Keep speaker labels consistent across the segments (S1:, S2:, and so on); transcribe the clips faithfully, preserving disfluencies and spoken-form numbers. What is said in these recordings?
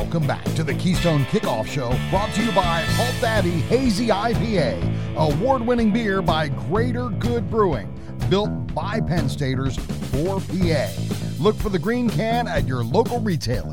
S1: Welcome back to the Keystone Kickoff Show, brought to you by Halt Daddy Hazy I P A, award-winning beer by Greater Good Brewing, built by Penn Staters for P A. Look for the green can at your local retailer.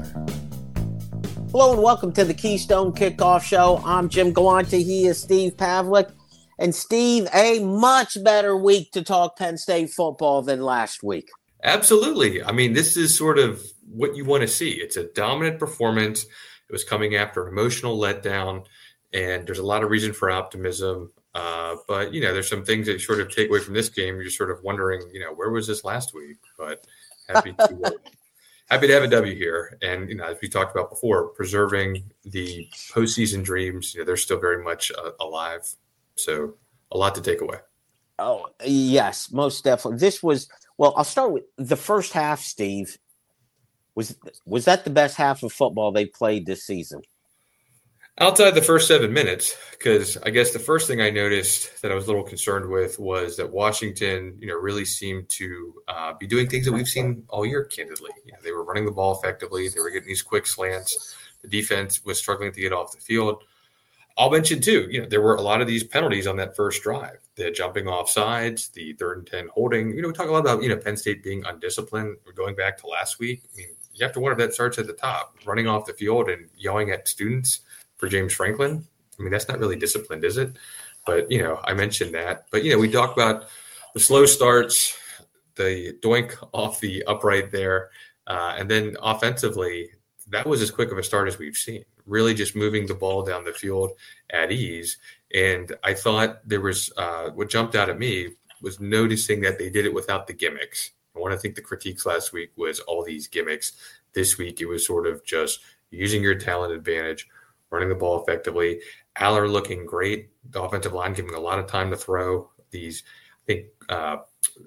S2: Hello and welcome to the Keystone Kickoff Show. I'm Jim Galante. He is Steve Pavlik. And Steve, a much better week to talk Penn State football than last week.
S3: Absolutely. I mean, this is sort of what you want to see. It's a dominant performance. It was coming after an emotional letdown, and there's a lot of reason for optimism. Uh, but, you know, there's some things that you sort of take away from this game. You're sort of wondering, you know, where was this last week? But happy to uh, happy to have a W here. And, you know, as we talked about before, preserving the postseason dreams, you know, they're still very much uh, alive. So a lot to take away.
S2: Oh, yes, most definitely. This was, well, I'll start with the first half, Steve. Was was that the best half of football they played this season?
S3: Outside the first seven minutes, because I guess the first thing I noticed that I was a little concerned with was that Washington, you know, really seemed to uh, be doing things that we've seen all year, candidly. You know, they were running the ball effectively. They were getting these quick slants. The defense was struggling to get off the field. I'll mention, too, you know, there were a lot of these penalties on that first drive. The jumping off sides, the third and ten holding. You know, we talk a lot about, you know, Penn State being undisciplined. We're going back to last week. I mean, you have to wonder if that starts at the top. Running off the field and yelling at students for James Franklin. I mean, that's not really disciplined, is it? But, you know, I mentioned that. But, you know, we talk about the slow starts, the doink off the upright there. Uh, and then offensively, that was as quick of a start as we've seen. Really just moving the ball down the field at ease. And I thought there was uh, what jumped out at me was noticing that they did it without the gimmicks. I want to think the critiques last week was all these gimmicks. This week, it was sort of just using your talent advantage, running the ball effectively. Aller looking great. The offensive line giving a lot of time to throw. These, I think uh,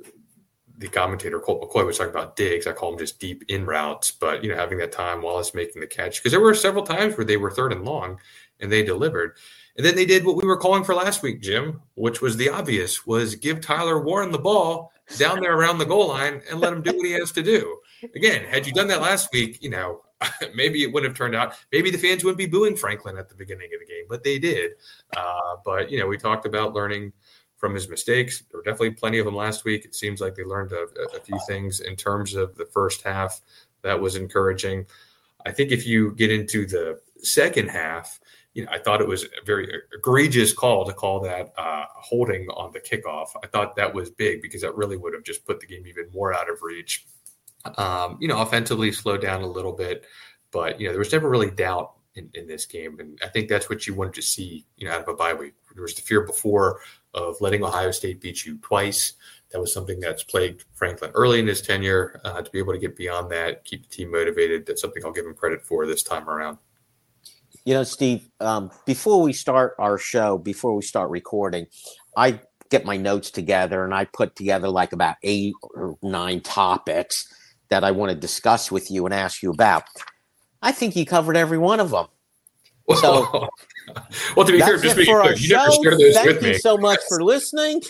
S3: the commentator, Colt McCoy, was talking about digs. I call them just deep in routes. But, you know, having that time, Wallace making the catch. Because there were several times where they were third and long, and they delivered. And then they did what we were calling for last week, Jim, which was the obvious, was give Tyler Warren the ball down there around the goal line and let him do what he has to do. Again, had you done that last week, you know, maybe it wouldn't have turned out. Maybe the fans wouldn't be booing Franklin at the beginning of the game, but they did. Uh, but, you know, we talked about learning from his mistakes. There were definitely plenty of them last week. It seems like they learned a, a few things in terms of the first half. That was encouraging. I think if you get into the second half, you know, I thought it was a very egregious call to call that uh, holding on the kickoff. I thought that was big because that really would have just put the game even more out of reach. Um, you know, offensively slowed down a little bit, but, you know, there was never really doubt in, in this game. And I think that's what you wanted to see, you know, out of a bye week. There was the fear before of letting Ohio State beat you twice. That was something that's plagued Franklin early in his tenure. Uh, to be able to get beyond that, keep the team motivated, that's something I'll give him credit for this time around.
S2: You know, Steve, um, before we start our show, before we start recording, I get my notes together and I put together like about eight or nine topics that I want to discuss with you and ask you about. I think you covered every one of them. So,
S3: well, to be fair, just be clear, you never shared those
S2: Thank
S3: with me.
S2: Thank you so much for listening.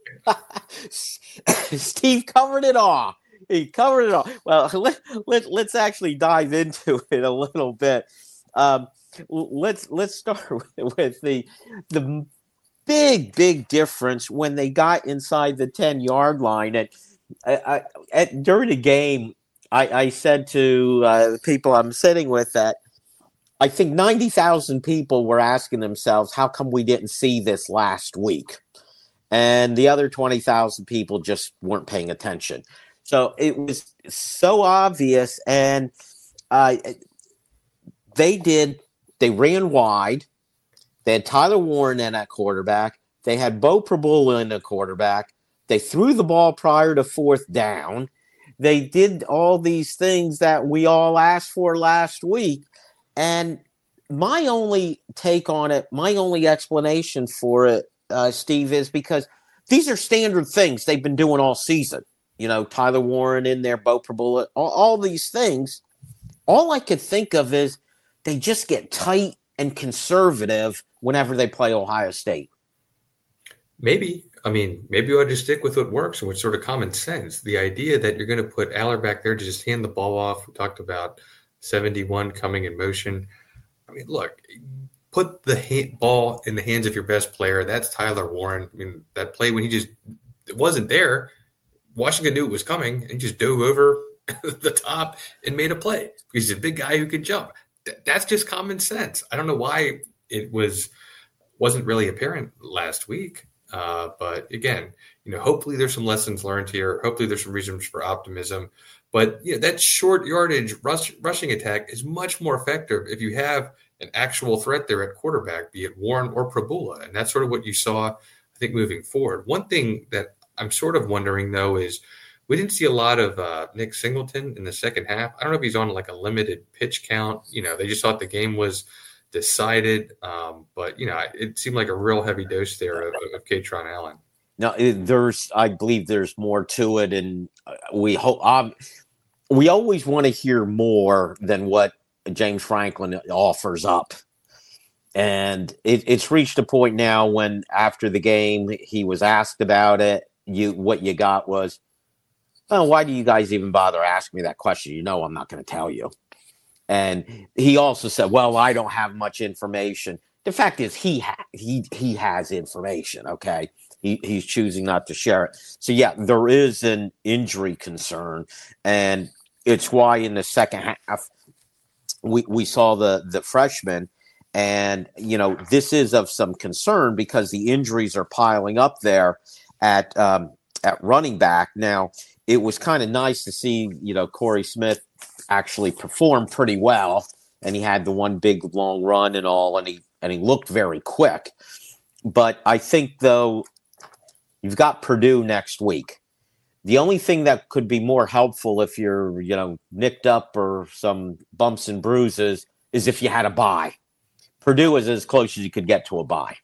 S2: Steve covered it all. He covered it all. Well, let, let, let's actually dive into it a little bit. Um, let's let's start with, with the the big big difference when they got inside the ten yard line. And I, I, at during the game, I, I said to uh, the people I'm sitting with that I think ninety thousand people were asking themselves, how come we didn't see this last week? And the other twenty thousand people just weren't paying attention. So it was so obvious. And uh, they did, they ran wide. They had Tyler Warren in at quarterback. They had Bo Prabula in the quarterback. They threw the ball prior to fourth down. They did all these things that we all asked for last week. And my only take on it, my only explanation for it, uh, Steve, is because these are standard things they've been doing all season. You know, Tyler Warren in there, Bo Prabula, all, all these things. All I could think of is they just get tight and conservative whenever they play Ohio State.
S3: Maybe. I mean, maybe you ought to stick with what works and what's sort of common sense. The idea that you're going to put Aller back there to just hand the ball off. We talked about seventy-one coming in motion. I mean, look, put the ha- ball in the hands of your best player. That's Tyler Warren. I mean, that play when he just it wasn't there, Washington knew it was coming and just dove over the top and made a play because he's a big guy who can jump. Th- that's just common sense. I don't know why it was wasn't really apparent last week. Uh, but again, you know, hopefully there's some lessons learned here. Hopefully there's some reasons for optimism. But you know, that short yardage rush, rushing attack is much more effective if you have an actual threat there at quarterback, be it Warren or Prabula. And that's sort of what you saw, I think, moving forward. One thing that I'm sort of wondering, though, is we didn't see a lot of uh, Nick Singleton in the second half. I don't know if he's on like a limited pitch count. You know, they just thought the game was decided. Um, but, you know, it seemed like a real heavy dose there of, of Katron Allen.
S2: No, there's, I believe there's more to it. And we hope, um, we always want to hear more than what James Franklin offers up. And it, it's reached a point now when after the game, he was asked about it. You, what you got was, oh, why do you guys even bother asking me that question? You know, I'm not going to tell you. And he also said, well, I don't have much information. The fact is he, ha- he, he has information. Okay. He, he's choosing not to share it. So yeah, there is an injury concern, and it's why in the second half we, we saw the, the freshman. And, you know, this is of some concern because the injuries are piling up there at, um, at running back. Now, it was kind of nice to see, you know, Corey Smith actually perform pretty well, and he had the one big long run and all, and he and he looked very quick. But I think, though, you've got Purdue next week. The only thing that could be more helpful if you're, you know, nicked up or some bumps and bruises is if you had a bye. Purdue is as close as you could get to a bye.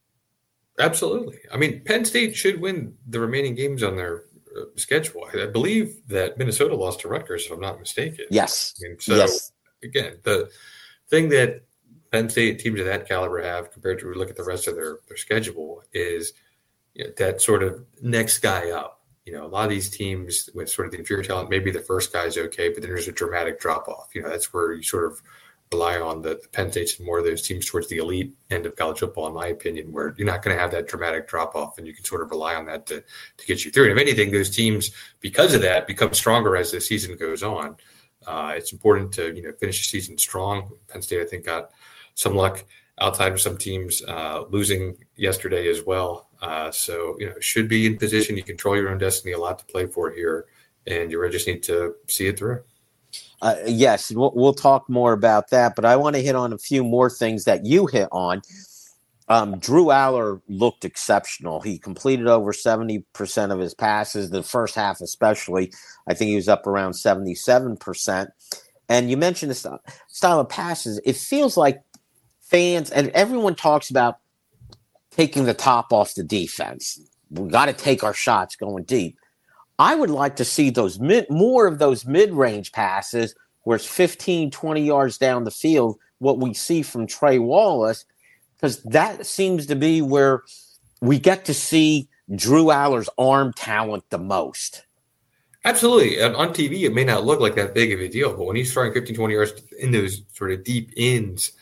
S3: Absolutely. I mean, Penn State should win the remaining games on their uh, schedule. I believe that Minnesota lost to Rutgers, if I'm not mistaken.
S2: Yes.
S3: I mean, so,
S2: yes.
S3: again, the thing that Penn State teams of that caliber have compared to look at the rest of their, their schedule is, you know, that sort of next guy up. You know, a lot of these teams with sort of the inferior talent, maybe the first guy's okay, but then there's a dramatic drop off. You know, that's where you sort of rely on the, the Penn States and more of those teams towards the elite end of college football, in my opinion, where you're not going to have that dramatic drop off, and you can sort of rely on that to, to get you through. And if anything, those teams, because of that, become stronger as the season goes on. Uh, it's important to, you know, finish the season strong. Penn State, I think, got some luck outside of some teams uh, losing yesterday as well. Uh, so, you know, should be in position. You control your own destiny, a lot to play for here, and you really just need to see it through.
S2: Uh, yes, we'll, we'll talk more about that, but I want to hit on a few more things that you hit on. Um, Drew Aller looked exceptional. He completed over seventy percent of his passes, the first half especially. I think he was up around seventy-seven percent. And you mentioned the st- style of passes. It feels like fans, and everyone talks about taking the top off the defense. We got to take our shots going deep. I would like to see those mid, more of those mid-range passes where it's fifteen, twenty yards down the field, what we see from Trey Wallace, because that seems to be where we get to see Drew Aller's arm talent the most.
S3: Absolutely. And on T V, it may not look like that big of a deal, but when he's throwing fifteen, twenty yards in those sort of deep ends,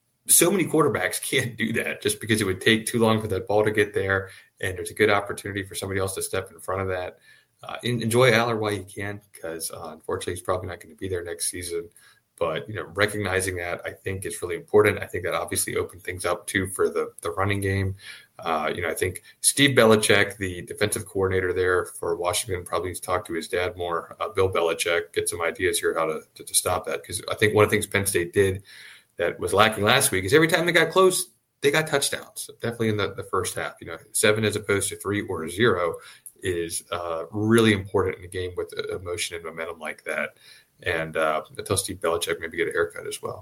S3: so many quarterbacks can't do that just because it would take too long for that ball to get there, and there's a good opportunity for somebody else to step in front of that. Uh, enjoy Aller while you can, because uh, unfortunately he's probably not going to be there next season. But, you know, recognizing that, I think, is really important. I think that obviously opened things up, too, for the, the running game. Uh, you know, I think Steve Belichick, the defensive coordinator there for Washington, probably needs to talk to his dad more, uh, Bill Belichick, get some ideas here how to, to, to stop that. Because I think one of the things Penn State did that was lacking last week is every time they got close, they got touchdowns, definitely in the, the first half. You know, seven as opposed to three or zero is uh, really important in a game with emotion and momentum like that. And uh, I tell Steve Belichick maybe get a haircut as well.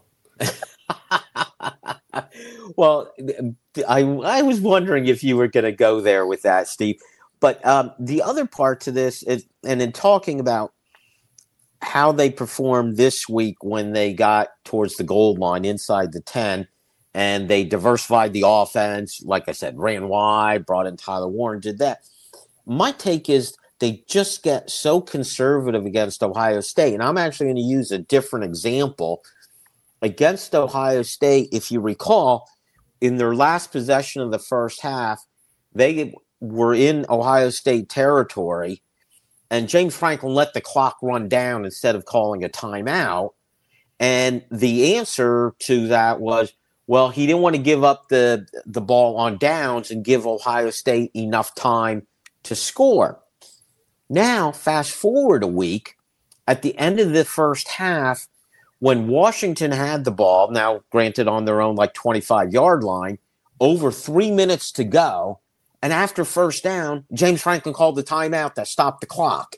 S2: Well, I I was wondering if you were going to go there with that, Steve. But um, the other part to this is, and in talking about how they performed this week when they got towards the goal line inside the ten, and they diversified the offense, like I said, ran wide, brought in Tyler Warren, did that. My take is they just get so conservative against Ohio State. And I'm actually going to use a different example. Against Ohio State, if you recall, in their last possession of the first half, they were in Ohio State territory, and James Franklin let the clock run down instead of calling a timeout. And the answer to that was, well, he didn't want to give up the, the ball on downs and give Ohio State enough time to score. Now, fast forward a week, at the end of the first half, when Washington had the ball, now granted on their own like twenty-five-yard line, over three minutes to go, and after first down, James Franklin called the timeout that stopped the clock.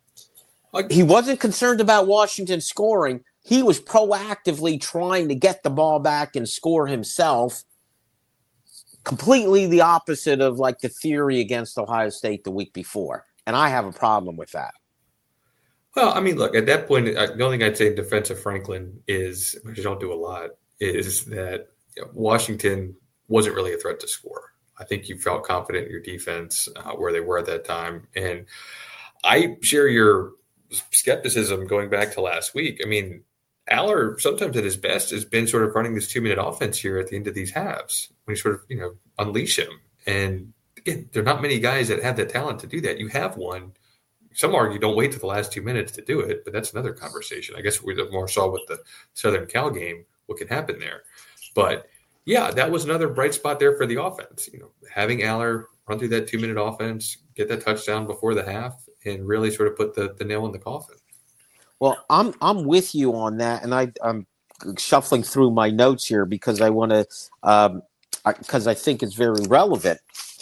S2: He wasn't concerned about Washington scoring. He was proactively trying to get the ball back and score himself. Completely the opposite of like the theory against Ohio State the week before. And I have a problem with that.
S3: Well, I mean, look, at that point, the only thing I'd say in defense of Franklin is, which I don't do a lot, is that you know, Washington wasn't really a threat to score. I think you felt confident in your defense uh, where they were at that time. And I share your skepticism going back to last week. I mean, Aller, sometimes at his best, has been sort of running this two-minute offense here at the end of these halves when you sort of, you know, unleash him. And again, there are not many guys that have the talent to do that. You have one. Some argue don't wait to the last two minutes to do it, but that's another conversation. I guess we more saw with the Southern Cal game what can happen there. But, yeah, that was another bright spot there for the offense. You know, having Aller run through that two-minute offense, get that touchdown before the half, and really sort of put the, the nail in the coffin.
S2: Well, I'm I'm with you on that, and I, I'm shuffling through my notes here because I want to um, because I think it's very relevant.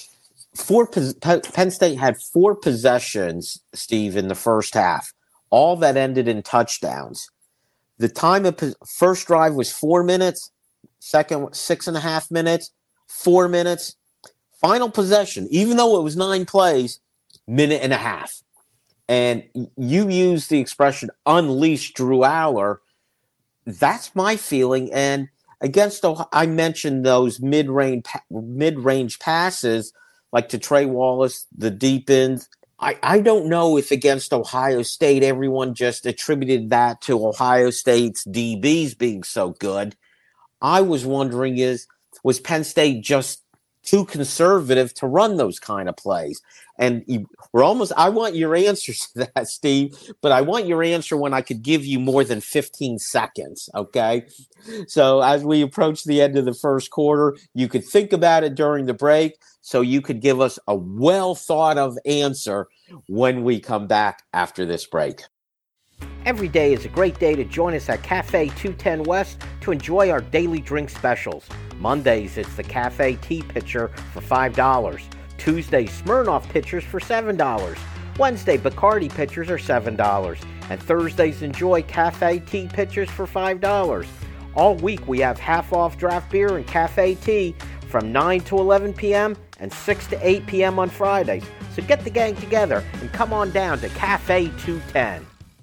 S2: Four Penn State had four possessions, Steve, in the first half, all that ended in touchdowns. The time of first drive was four minutes, second six and a half minutes, four minutes. Final possession, even though it was nine plays, minute and a half. And you use the expression unleash Drew Aller. That's my feeling. And against Ohio, I mentioned those mid-range mid-range passes like to Trey Wallace, the deep ends. I, I don't know if against Ohio State everyone just attributed that to Ohio State's D Bs being so good. I was wondering is was Penn State just too conservative to run those kind of plays? And you, we're almost, I want your answers to that, Steve, but I want your answer when I could give you more than fifteen seconds, okay? So as we approach the end of the first quarter, you could think about it during the break, so you could give us a well-thought-of answer when we come back after this break. Every day is a great day to join us at Cafe two ten West to enjoy our daily drink specials. Mondays, it's the Cafe Tea Pitcher for five dollars. Tuesday, Smirnoff Pitchers for seven dollars. Wednesday, Bacardi Pitchers are seven dollars. And Thursdays, enjoy Cafe Tea Pitchers for five dollars. All week, we have half-off draft beer and cafe tea from nine to eleven p.m. and six to eight p.m. on Fridays. So get the gang together and come on down to Cafe two ten.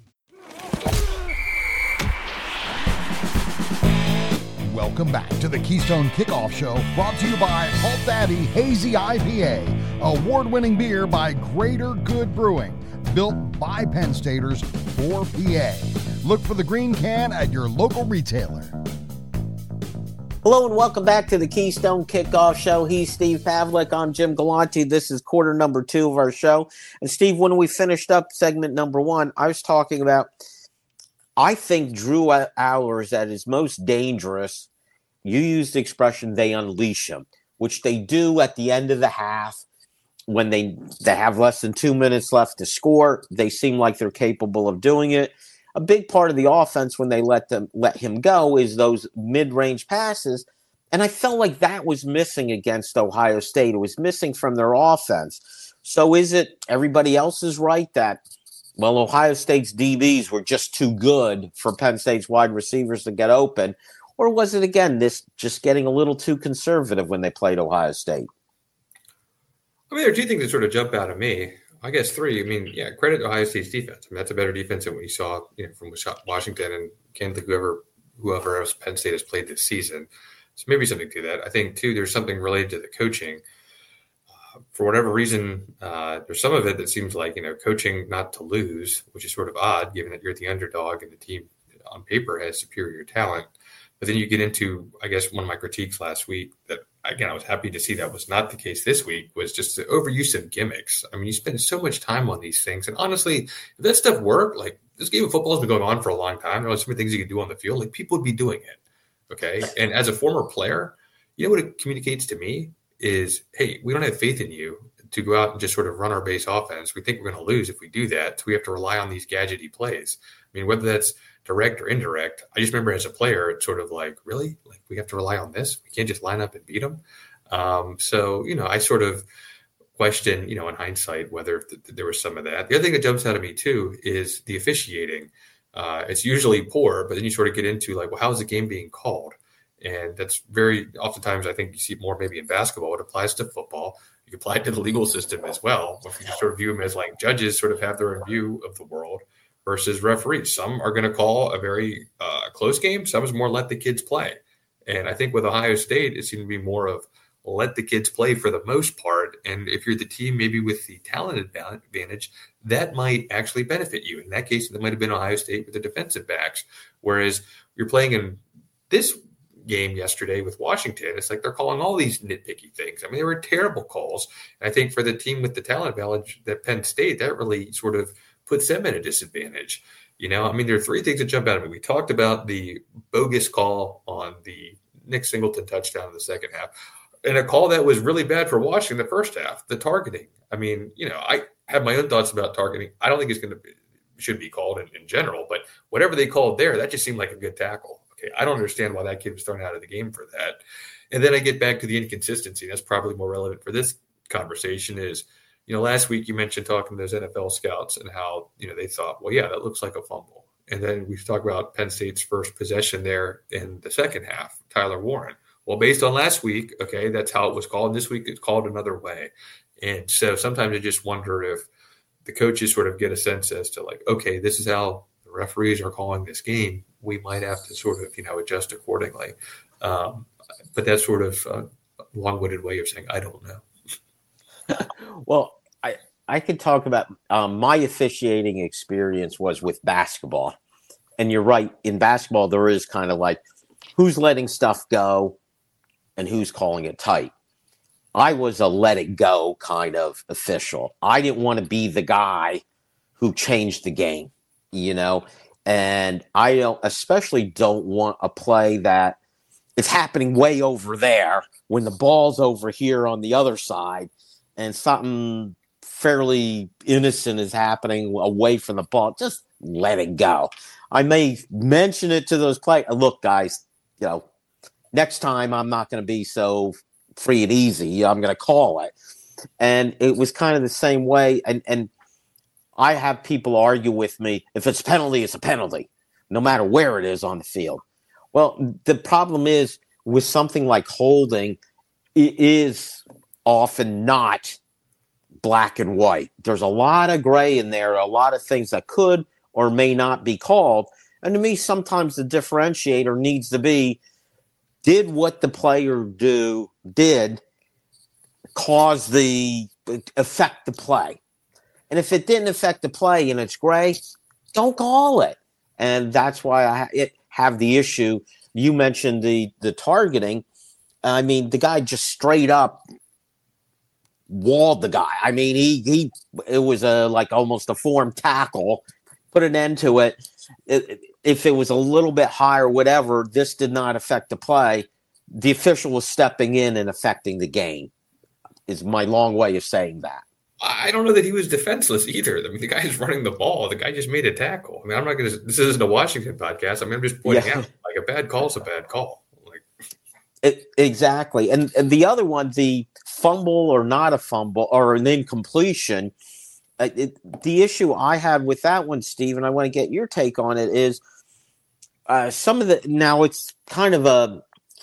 S1: Welcome back to the Keystone Kickoff Show, brought to you by Halt Daddy Hazy I P A, award-winning beer by Greater Good Brewing, built by Penn Staters for P A. Look for the green can at your local retailer.
S2: Hello and welcome back to the Keystone Kickoff Show. He's Steve Pavlik. I'm Jim Galante. This is quarter number two of our show. And Steve, when we finished up segment number one, I was talking about I think Drew Aller is at his most dangerous. You used the expression they unleash him, which they do at the end of the half when they, they have less than two minutes left to score. They seem like they're capable of doing it. A big part of the offense when they let them let him go is those mid-range passes. And I felt like that was missing against Ohio State. It was missing from their offense. So is it everybody else is right that well, Ohio State's D Bs were just too good for Penn State's wide receivers to get open? Or was it, again, this just getting a little too conservative when they played Ohio State?
S3: I mean, there are two things that sort of jump out at me. I guess three. I mean, yeah, credit to Ohio State's defense. I mean, that's a better defense than what you saw, you know, from Washington and candidly whoever, whoever else Penn State has played this season. So maybe something to that. I think, too, there's something related to the coaching. for whatever reason, uh, there's some of it that seems like, you know, coaching not to lose, which is sort of odd given that you're the underdog and the team on paper has superior talent. But then you get into, I guess, one of my critiques last week that, again, I was happy to see that was not the case this week, was just the overuse of gimmicks. I mean, you spend so much time on these things. And honestly, if that stuff worked, like this game of football has been going on for a long time. There are so many things you can do on the field. Like people would be doing it. Okay. And as a former player, you know what it communicates to me is, hey, we don't have faith in you to go out and just sort of run our base offense. We think we're going to lose if we do that. So we have to rely on these gadgety plays. I mean, whether that's direct or indirect, I just remember as a player, it's sort of like, really? Like we have to rely on this? We can't just line up and beat them? Um, so, you know, I sort of question, you know, in hindsight, whether th- there was some of that. The other thing that jumps out at me too is the officiating. Uh, it's usually poor, but then you sort of get into like, well, how is the game being called? And that's very oftentimes, I think you see it more maybe in basketball. It applies to football. You can apply it to the legal system as well. If you sort of view them as like judges sort of have their own view of the world versus referees. Some are going to call a very uh, close game. Some is more let the kids play. And I think with Ohio State, it seemed to be more of let the kids play for the most part. And if you're the team maybe with the talent advantage, that might actually benefit you. In that case, it might have been Ohio State with the defensive backs. Whereas you're playing in this game yesterday with Washington, it's like they're calling all these nitpicky things. I mean, they were terrible calls. And I think for the team with the talent advantage that Penn State, that really sort of puts them at a disadvantage. You know, I mean, there are three things that jump out at me. We talked about the bogus call on the Nick Singleton touchdown in the second half, and a call that was really bad for Washington the first half, the targeting. I mean, you know, I have my own thoughts about targeting. I don't think it's going to be, should be called in, in general, but whatever they called there, that just seemed like a good tackle. Okay, I don't understand why that kid was thrown out of the game for that. And then I get back to the inconsistency. That's probably more relevant for this conversation is, you know, last week you mentioned talking to those N F L scouts and how, you know, they thought, well, yeah, that looks like a fumble. And then we talk about Penn State's first possession there in the second half, Tyler Warren. Well, based on last week, okay, that's how it was called. And this week it's called another way. And so sometimes I just wonder if the coaches sort of get a sense as to like, okay, this is how the referees are calling this game. We might have to sort of, you know, adjust accordingly. Um, but that's sort of a long-winded way of saying, I don't know.
S2: Well, I, I could talk about um, my officiating experience was with basketball. And you're right. In basketball, there is kind of like who's letting stuff go and who's calling it tight. I was a let it go kind of official. I didn't want to be the guy who changed the game, you know, and I don't, especially don't want a play that is happening way over there when the ball's over here on the other side and something fairly innocent is happening away from the ball. Just let it go. I may mention it to those players. Look, guys, you know, next time I'm not going to be so free and easy. I'm going to call it. And it was kind of the same way. And, and I have people argue with me, if it's a penalty, it's a penalty, no matter where it is on the field. Well, the problem is with something like holding, it is often not black and white. There's a lot of gray in there, a lot of things that could or may not be called. And to me, sometimes the differentiator needs to be, did what the player do did cause the affect the play? And if it didn't affect the play and it's gray, don't call it. And that's why I it, have the issue. You mentioned the the targeting. I mean, the guy just straight up walled the guy. I mean, he he it was a like almost a form tackle. Put an end to it. it. If it was a little bit higher, whatever, this did not affect the play. The official was stepping in and affecting the game. Is my long way of saying that.
S3: I don't know that he was defenseless either. I mean, the guy is running the ball. The guy just made a tackle. I mean, I'm not going to. This isn't a Washington podcast. I mean, I'm just pointing yeah. out like a bad call is a bad call. Like
S2: it, exactly. And and the other one, the fumble or not a fumble or an incompletion. Uh, it, the issue I have with that one, Steve, and I want to get your take on it, is uh, some of the now it's kind of a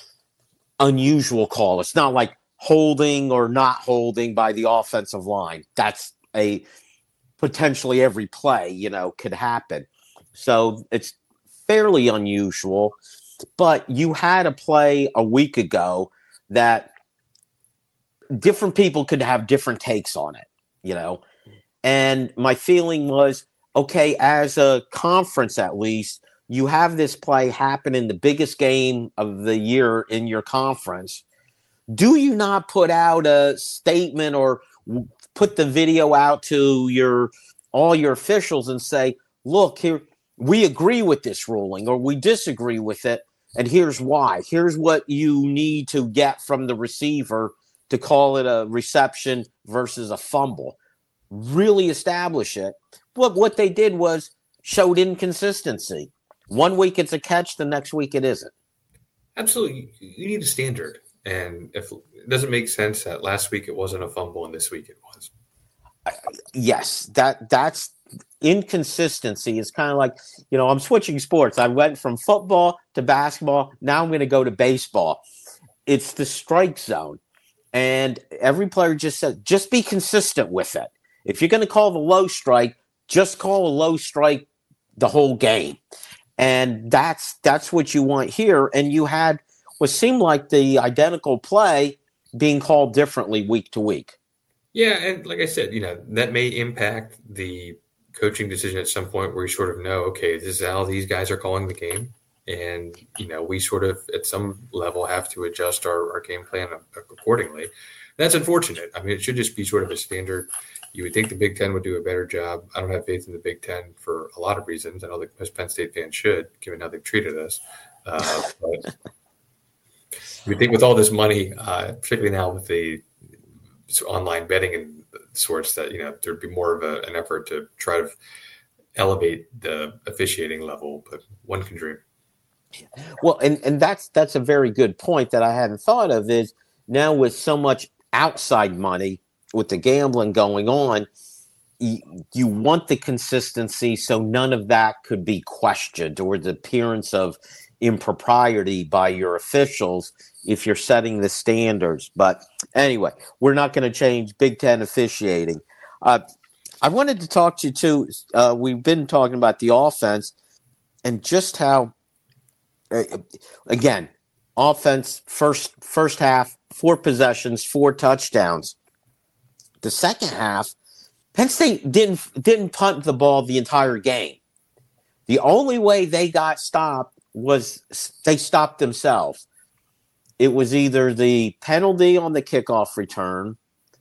S2: unusual call. It's not like holding or not holding by the offensive line. That's a potentially every play, you know, could happen. So it's fairly unusual. But you had a play a week ago that different people could have different takes on it, you know. And my feeling was, okay, as a conference at least, you have this play happen in the biggest game of the year in your conference. Do you not put out a statement or put the video out to your all your officials and say, look, here, we agree with this ruling or we disagree with it, and here's why. Here's what you need to get from the receiver to call it a reception versus a fumble. Really establish it. But what they did was showed inconsistency. One week it's a catch, the next week it isn't.
S3: Absolutely. You need a standard. And if it doesn't make sense that last week it wasn't a fumble and this week it was.
S2: Yes, that that's inconsistency. It's kind of like, you know, I'm switching sports. I went from football to basketball. Now I'm going to go to baseball. It's the strike zone. And every player just said, just be consistent with it. If you're going to call the low strike, just call a low strike the whole game. And that's that's what you want here. And you had what seemed like the identical play being called differently week to week.
S3: Yeah, and like I said, you know, that may impact the coaching decision at some point where you sort of know, okay, this is how these guys are calling the game. And, you know, we sort of at some level have to adjust our, our game plan accordingly. That's unfortunate. I mean, it should just be sort of a standard. You would think the Big Ten would do a better job. I don't have faith in the Big Ten for a lot of reasons. I don't think most Penn State fans should, given how they've treated us. Uh, but we think with all this money, uh, particularly now with the online betting and sorts, that, you know, there'd be more of a, an effort to try to elevate the officiating level, but one can dream.
S2: Well, and, and that's that's a very good point that I hadn't thought of, is now with so much outside money, with the gambling going on, you, you want the consistency so none of that could be questioned or the appearance of impropriety by your officials if you're setting the standards. But anyway, we're not going to change Big Ten officiating. Uh, I wanted to talk to you, too. Uh, we've been talking about the offense and just how, uh, again, offense, first first half, four possessions, four touchdowns. The second half, Penn State didn't didn't punt the ball the entire game. The only way they got stopped was they stopped themselves. It was either the penalty on the kickoff return.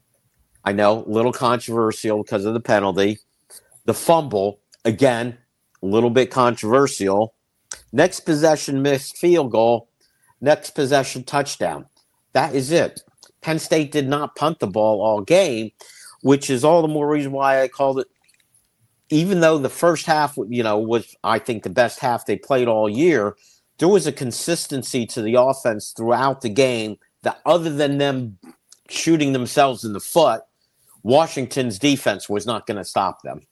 S2: I know, a little controversial because of the penalty. The fumble, again, a little bit controversial. Next possession, missed field goal. Next possession, touchdown. That is it. Penn State did not punt the ball all game, which is all the more reason why I called it, even though the first half, you know, was, I think, the best half they played all year, there was a consistency to the offense throughout the game that, other than them shooting themselves in the foot, Washington's defense was not going to stop them.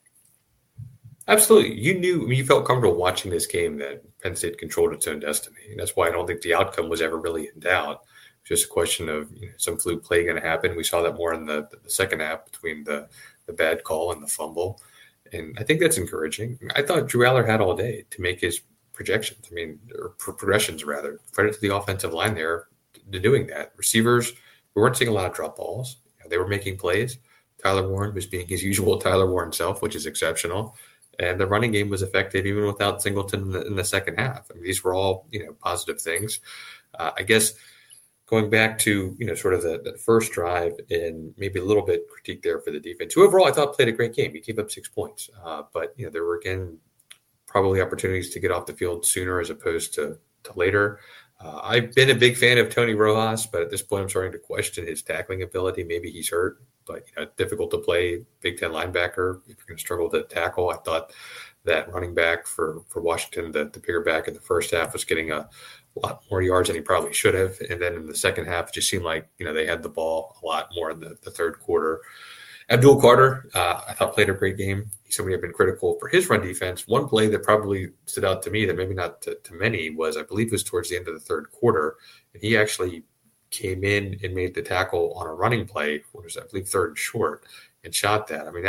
S3: Absolutely. You knew, I mean, you felt comfortable watching this game that Penn State controlled its own destiny. And that's why I don't think the outcome was ever really in doubt. Just a question of, you know, some fluke play going to happen. We saw that more in the, the second half between the, the bad call and the fumble. And I think that's encouraging. I thought Drew Aller had all day to make his projections. I mean, or progressions rather. Credit to the offensive line there to doing that. Receivers, we weren't seeing a lot of drop balls. You know, they were making plays. Tyler Warren was being his usual Tyler Warren self, which is exceptional. And the running game was effective even without Singleton in the, in the second half. I mean, these were all, you know, positive things. Uh, I guess going back to, you know, sort of the, the first drive and maybe a little bit critique there for the defense, who overall I thought played a great game. He gave up six points. Uh, but, you know, there were, again, probably opportunities to get off the field sooner as opposed to, to later. Uh, I've been a big fan of Tony Rojas, but at this point I'm starting to question his tackling ability. Maybe he's hurt, but, you know, difficult to play Big Ten linebacker if you're going to struggle to tackle. I thought that running back for, for Washington, the, the bigger back in the first half, was getting a lot more yards than he probably should have. And then in the second half, it just seemed like, you know, they had the ball a lot more in the, the third quarter. Abdul Carter, uh, I thought played a great game. He's somebody I've been critical for his run defense. One play that probably stood out to me that maybe not to, to many was, I believe it was towards the end of the third quarter. And he actually came in and made the tackle on a running play, which was, I believe, third and short, and shot that. I mean, that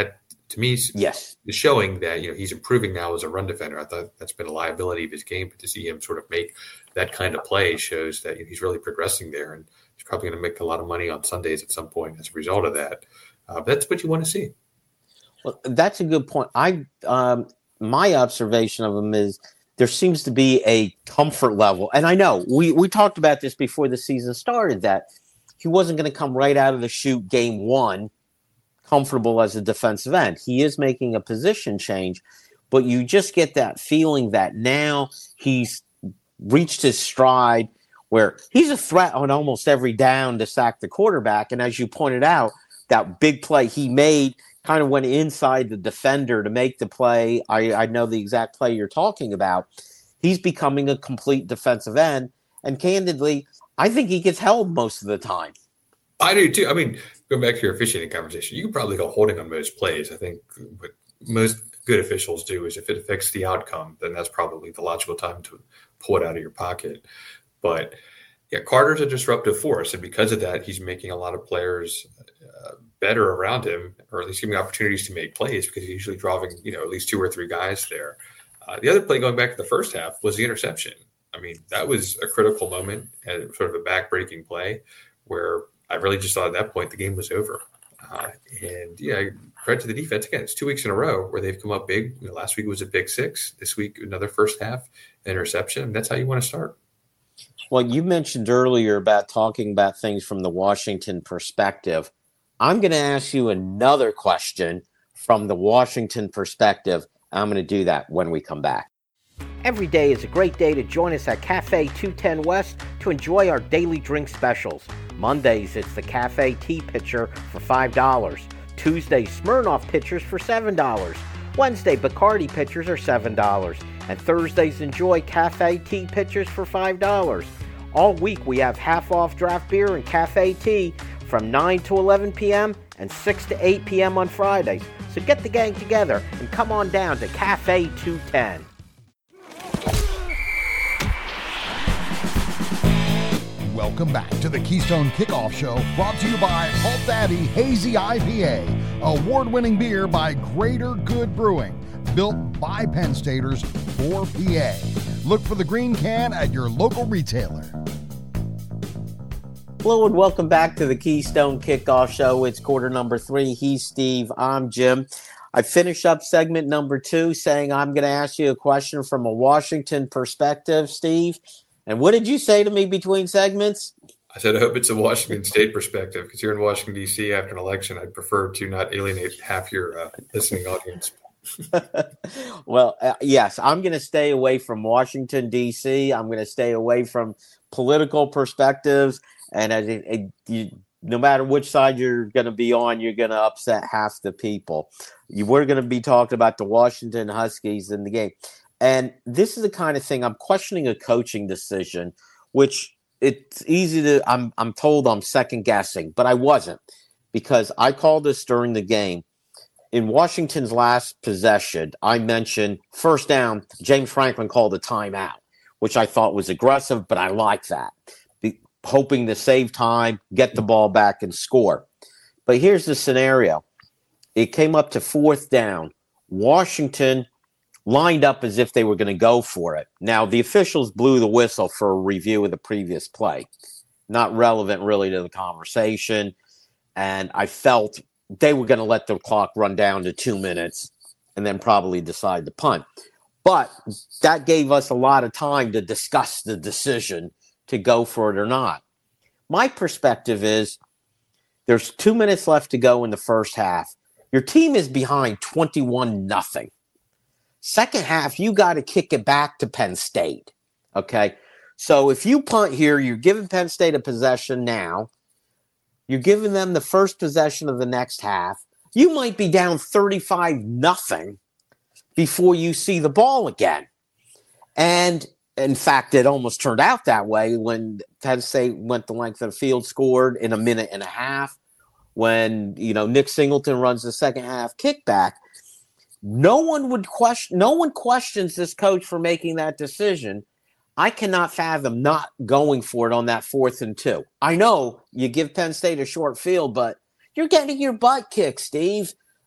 S3: to me,
S2: yes,
S3: is showing that, you know, he's improving now as a run defender. I thought that's been a liability of his game, but to see him sort of make that kind of play shows that, you know, he's really progressing there, and he's probably going to make a lot of money on Sundays at some point as a result of that. Uh, but that's what you want to see.
S2: Well, that's a good point. I um, my observation of him is there seems to be a comfort level, and I know we we talked about this before the season started, that he wasn't going to come right out of the chute game one comfortable as a defensive end. He is making a position change, but you just get that feeling that now he's reached his stride where he's a threat on almost every down to sack the quarterback. And as you pointed out, that big play he made kind of went inside the defender to make the play. I, I know the exact play you're talking about. He's becoming a complete defensive end. And candidly, I think he gets held most of the time.
S3: I do too. I mean, going back to your officiating conversation, you can probably go holding on most plays. I think what most good officials do is if it affects the outcome, then that's probably the logical time to pull it out of your pocket. But yeah, Carter's a disruptive force, and because of that, he's making a lot of players uh, better around him, or at least giving opportunities to make plays because he's usually driving, you know, at least two or three guys there. Uh, the other play going back to the first half was the interception. I mean, that was a critical moment and sort of a back-breaking play where I really just thought at that point the game was over. Uh, and, yeah, credit to the defense. Again, it's two weeks in a row where they've come up big. You know, last week was a big six. This week, another first half interception. That's how you want to start.
S2: Well, you mentioned earlier about talking about things from the Washington perspective. I'm going to ask you another question from the Washington perspective. I'm going to do that when we come back. Every day is a great day to join us at Cafe two ten West to enjoy our daily drink specials. Mondays, it's the Cafe Tea Pitcher for five dollars. Tuesday, Smirnoff Pitchers for seven dollars. Wednesday, Bacardi Pitchers are seven dollars. And Thursdays, enjoy Cafe Tea Pitchers for five dollars. All week, we have half-off draft beer and cafe tea from nine to eleven p.m. and six to eight p.m. on Fridays. So get the gang together and come on down to Cafe two ten.
S1: Welcome back to the Keystone Kickoff Show, brought to you by Halt Daddy Hazy I P A, award-winning beer by Greater Good Brewing, built by Penn Staters for P A. Look for the green can at your local retailer.
S2: Hello and welcome back to the Keystone Kickoff Show. It's quarter number three. He's Steve. I'm Jim. I finished up segment number two saying I'm going to ask you a question from a Washington perspective, Steve. And what did you say to me between segments?
S3: I said, I hope it's a Washington State perspective, because here in Washington, D C, after an election, I'd prefer to not alienate half your uh, listening audience.
S2: Well, uh, yes, I'm going to stay away from Washington, D C. I'm going to stay away from political perspectives. And as it, it, you, no matter which side you're going to be on, you're going to upset half the people. You, we're going to be talking about the Washington Huskies in the game. And this is the kind of thing I'm questioning a coaching decision, which it's easy to, I'm I'm told I'm second guessing, but I wasn't, because I called this during the game. In Washington's last possession, I mentioned first down, James Franklin called a timeout, which I thought was aggressive, but I like that. Be, hoping to save time, get the ball back and score. But here's the scenario. It came up to fourth down. Washington lined up as if they were going to go for it. Now, the officials blew the whistle for a review of the previous play. Not relevant really to the conversation. And I felt they were going to let the clock run down to two minutes and then probably decide to punt. But that gave us a lot of time to discuss the decision to go for it or not. My perspective is there's two minutes left to go in the first half. Your team is behind twenty-one nothing. Second half, you got to kick it back to Penn State, okay? So if you punt here, you're giving Penn State a possession now. You're giving them the first possession of the next half. You might be down thirty-five nothing before you see the ball again. And, in fact, it almost turned out that way when Penn State went the length of the field, scored in a minute and a half. When, you know, Nick Singleton runs the second half kickback. No one would question. No one questions this coach for making that decision. I cannot fathom not going for it on that fourth and two. I know you give Penn State a short field, but you're getting your butt kicked, Steve.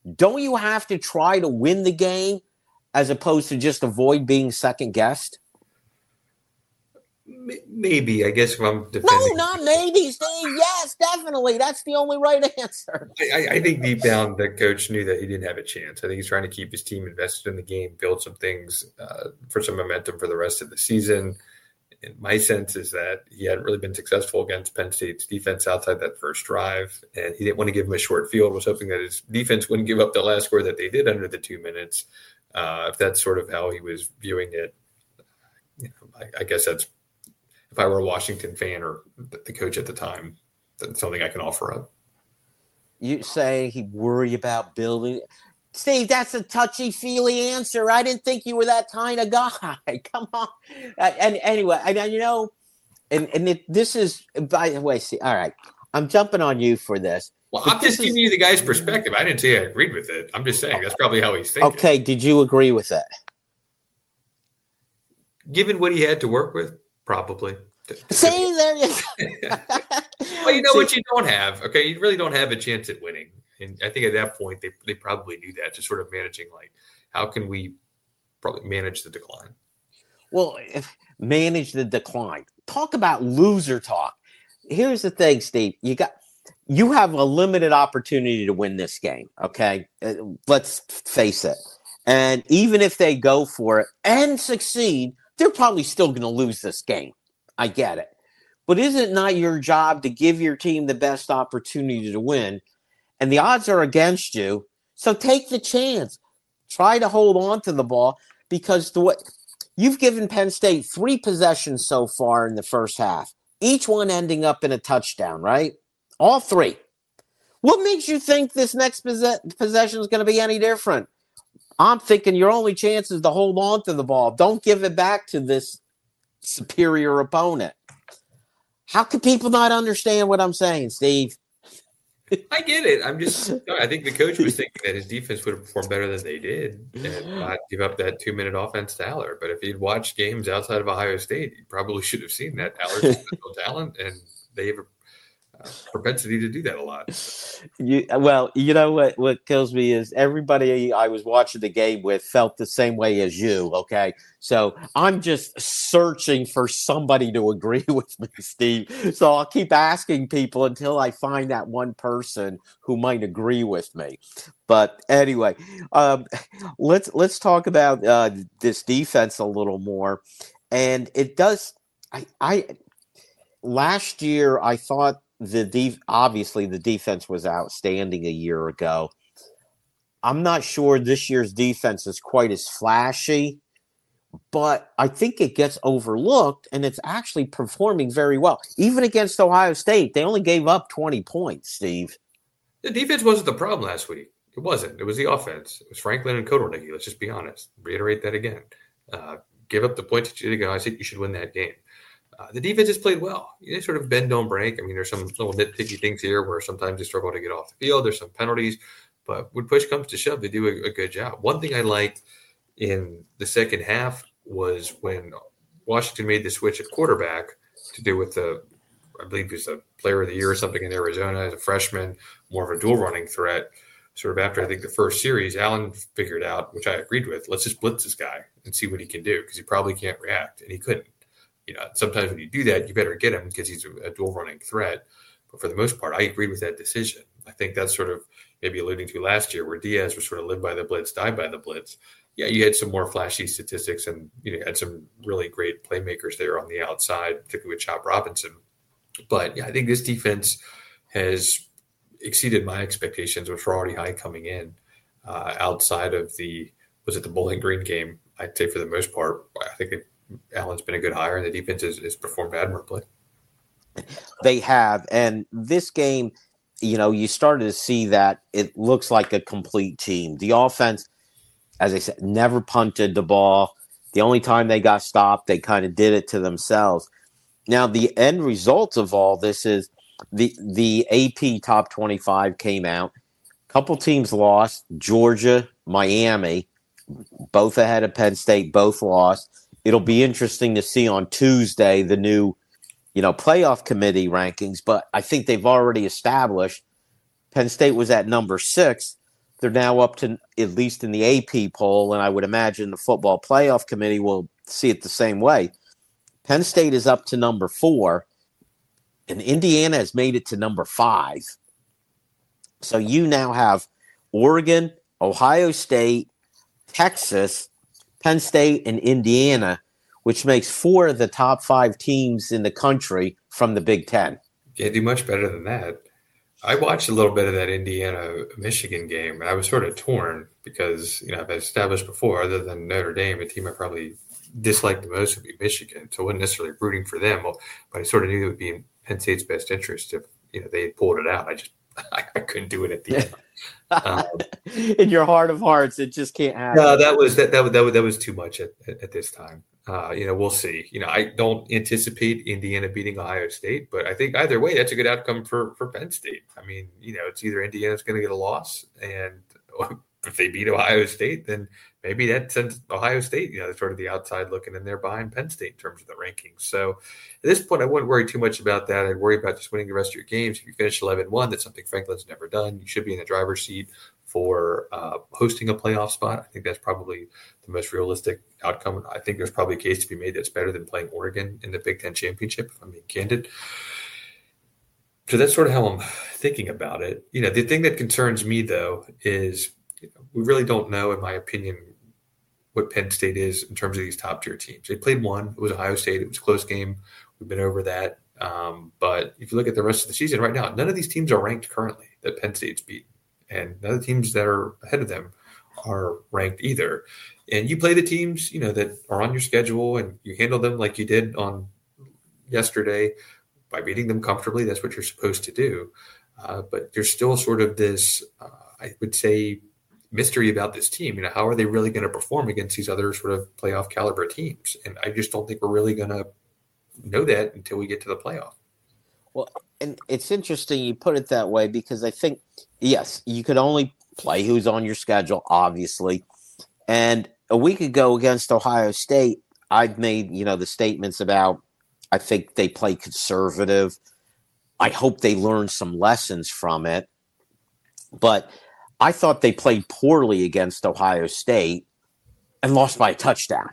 S2: don't you have to try to win the game as opposed to just avoid being second guessed?
S3: Maybe, I guess if I'm defending.
S2: No, not maybe, Steve. Yes, definitely. That's the only right answer.
S3: I, I think deep down the coach knew that he didn't have a chance. I think he's trying to keep his team invested in the game, build some things uh, for some momentum for the rest of the season. And my sense is that he hadn't really been successful against Penn State's defense outside that first drive, and he didn't want to give him a short field, was hoping that his defense wouldn't give up the last score that they did under the two minutes. Uh, if that's sort of how he was viewing it, you know, I, I guess that's, if I were a Washington fan or the coach at the time, that's something I can offer up.
S2: You say he worry about building. Steve, that's a touchy-feely answer. I didn't think you were that kind of guy. Come on. Uh, and anyway, and, and you know, and, and it, this is, by the way, see, all right, I'm jumping on you for this.
S3: Well, I'm just giving is, you the guy's perspective. I didn't say I agreed with it. I'm just saying that's probably how he's thinking.
S2: Okay, did you agree with that?
S3: Given what he had to work with, probably.
S2: See, there you go.
S3: Well, you know See, what you don't have. Okay, you really don't have a chance at winning. And I think at that point, they, they probably knew that, just sort of managing, like, how can we probably manage the decline?
S2: Well, if, manage the decline. Talk about loser talk. Here's the thing, Steve. You got you have a limited opportunity to win this game, okay? Uh, let's face it. And even if they go for it and succeed, they're probably still going to lose this game. I get it. But is it not your job to give your team the best opportunity to win? And the odds are against you. So take the chance. Try to hold on to the ball because the way, you've given Penn State three possessions so far in the first half, each one ending up in a touchdown, right? All three. What makes you think this next possess- possession is going to be any different? I'm thinking your only chance is to hold on to the ball. Don't give it back to this superior opponent. How can people not understand what I'm saying, Steve?
S3: I get it. I'm just, I think the coach was thinking that his defense would have performed better than they did and not give up that two minute offense to Aller. But if he'd watched games outside of Ohio State, he probably should have seen that Aller's talent, and they have a uh, propensity to do that a lot.
S2: You, well, you know what, what kills me is everybody I was watching the game with felt the same way as you, okay? So I'm just searching for somebody to agree with me, Steve. So I'll keep asking people until I find that one person who might agree with me. But anyway, um, let's let's talk about uh, this defense a little more. And it does I, I last year I thought the def- obviously the defense was outstanding a year ago. I'm not sure this year's defense is quite as flashy, but I think it gets overlooked, and it's actually performing very well. Even against Ohio State, they only gave up twenty points, Steve.
S3: The defense wasn't the problem last week. It wasn't. It was the offense. It was Franklin and Kotelnicki. Let's just be honest. Reiterate that again. Uh, give up the points that you did ago. I said you should win that game. Uh, the defense has played well. They sort of bend, don't break. I mean, there's some little nitpicky things here where sometimes they struggle to get off the field. There's some penalties. But when push comes to shove, they do a, a good job. One thing I liked in the second half was when Washington made the switch at quarterback to do with the, I believe he was a player of the year or something in Arizona as a freshman, more of a dual running threat. Sort of after, I think, the first series, Allen figured out, which I agreed with, let's just blitz this guy and see what he can do because he probably can't react. And he couldn't. You know, sometimes when you do that, you better get him because he's a, a dual running threat. But for the most part, I agreed with that decision. I think that's sort of maybe alluding to last year where Diaz was sort of live by the blitz, die by the blitz. Yeah, you had some more flashy statistics and you know had some really great playmakers there on the outside, particularly with Chop Robinson. But yeah, I think this defense has exceeded my expectations, which were already high coming in. Uh, outside of the was it the Bowling Green game? I'd say for the most part, I think it, Allen's been a good hire, and the defense has, has performed admirably.
S2: They have, and this game, you know, you started to see that it looks like a complete team. The offense, as I said, never punted the ball. The only time they got stopped, they kind of did it to themselves. Now, the end result of all this is the the A P Top twenty-five came out. A couple teams lost. Georgia, Miami, both ahead of Penn State, both lost. It'll be interesting to see on Tuesday the new, you know, playoff committee rankings, but I think they've already established Penn State was at number six. they're now up to, at least in the A P poll, and I would imagine the football playoff committee will see it the same way. Penn State is up to number four, and Indiana has made it to number five. So you now have Oregon, Ohio State, Texas, Penn State, and Indiana, which makes four of the top five teams in the country from the Big Ten.
S3: Can't do much better than that. I watched a little bit of that Indiana-Michigan game, and I was sort of torn because, you know, I've established before, other than Notre Dame, a team I probably disliked the most would be Michigan. So I wasn't necessarily rooting for them, but I sort of knew it would be in Penn State's best interest if, you know, they had pulled it out. I just I, I couldn't do it at the end. Um,
S2: in your heart of hearts, it just can't happen.
S3: No, that was that that was, that was, that was too much at, at, at this time. Uh, you know, we'll see. You know, I don't anticipate Indiana beating Ohio State, but I think either way, that's a good outcome for, for Penn State. I mean, you know, it's either Indiana's going to get a loss, and if they beat Ohio State, then maybe that sends Ohio State, you know, sort of the outside looking in there behind Penn State in terms of the rankings. So at this point, I wouldn't worry too much about that. I'd worry about just winning the rest of your games. If you finish eleven one, that's something Franklin's never done. You should be in the driver's seat for uh, hosting a playoff spot. I think that's probably the most realistic outcome. I think there's probably a case to be made that's better than playing Oregon in the Big Ten championship, if I'm being candid. So that's sort of how I'm thinking about it. You know, the thing that concerns me, though, is you know, we really don't know, in my opinion, what Penn State is in terms of these top-tier teams. They played one. It was Ohio State. It was a close game. We've been over that. Um, but if you look at the rest of the season right now, none of these teams are ranked currently that Penn State's beat. And none of the teams that are ahead of them are ranked either. And you play the teams, you know, that are on your schedule, and you handle them like you did on yesterday by beating them comfortably. That's what you're supposed to do. Uh, but there's still sort of this, uh, I would say, mystery about this team. You know, how are they really going to perform against these other sort of playoff caliber teams? And I just don't think we're really going to know that until we get to the playoff.
S2: Well, and it's interesting you put it that way, because I think, yes, you could only play who's on your schedule, obviously. And a week ago against Ohio State, I've made, you know, the statements about, I think they play conservative. I hope they learn some lessons from it. But I thought they played poorly against Ohio State and lost by a touchdown.